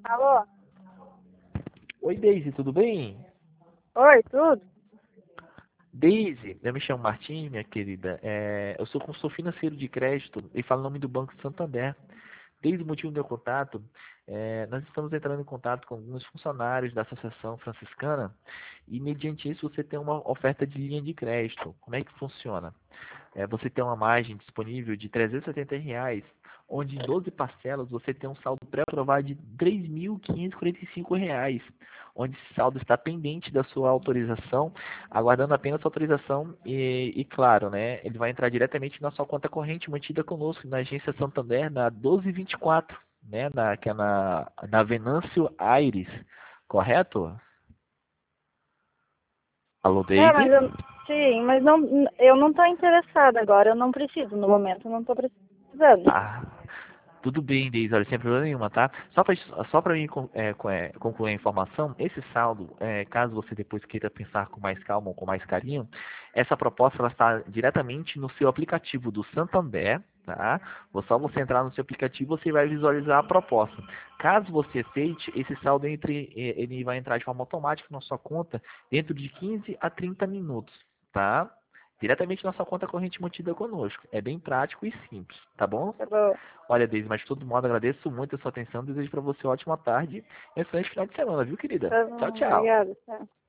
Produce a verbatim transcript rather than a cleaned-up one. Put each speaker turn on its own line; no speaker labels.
Alô?
Oi, Deise, tudo bem?
Oi, tudo?
Deise, eu me chamo Martim, minha querida. É, eu sou consultor financeiro de crédito e falo em nome do Banco Santander. Desde o motivo do meu contato, é, nós estamos entrando em contato com alguns funcionários da Associação Franciscana e, mediante isso, você tem uma oferta de linha de crédito. Como é que funciona? É, você tem uma margem disponível de trezentos e setenta reais, onde em doze parcelas você tem um saldo pré-aprovado de três mil quinhentos e quarenta e cinco reais, onde esse saldo está pendente da sua autorização, aguardando apenas a autorização e, e, claro, né, ele vai entrar diretamente na sua conta corrente mantida conosco na agência Santander na doze vinte e quatro, né, na, que é na, na Venâncio Aires, correto? Alô,
É,
Daisy?
mas eu, sim, mas não, eu não tô interessada agora, eu não preciso no momento, eu não tô precisando.
Ah, tudo bem, Deise, olha, sem problema nenhuma, tá? Só para só para mim con- é, co- é, concluir a informação, esse saldo, é, caso você depois queira pensar com mais calma ou com mais carinho, essa proposta ela está diretamente no seu aplicativo do Santander, tá? Ou só você entrar no seu aplicativo, você vai visualizar a proposta. Caso você aceite, esse saldo entre, eh, ele vai entrar de forma automática na sua conta dentro de quinze a trinta minutos, tá? Diretamente na sua conta corrente mantida conosco. É bem prático e simples, tá bom?
Tá bom.
Olha, Deise, mas de todo modo agradeço muito a sua atenção. Desejo para você uma ótima tarde e um excelente final de semana, viu, querida?
Tá
Tchau,
bom,
tchau.
obrigada. Tá.